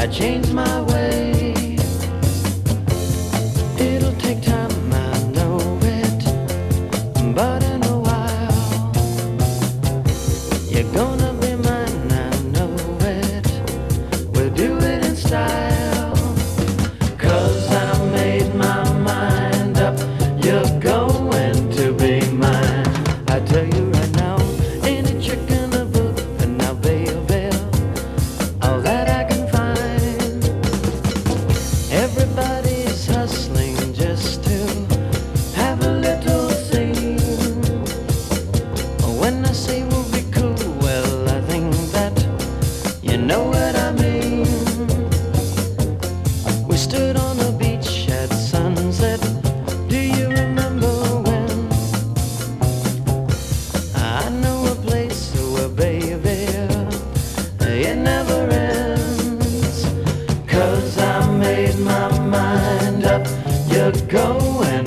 change my ways. It'll take time, I know it, but in a while you're gonna be mine, I know it. We'll do it in style, 'cause I made my mind up. You're going to be mine. I tell you right now, any trick in the book, and now baby, all that I can find. Everybody's hustling just to have a little scene. When I say we'll be cool, well, I think that you know what I mean. We stood on a beach at sunset. Do you remember when? I know a place where, baby, it never ends. 'Cause I made my mind up. You're going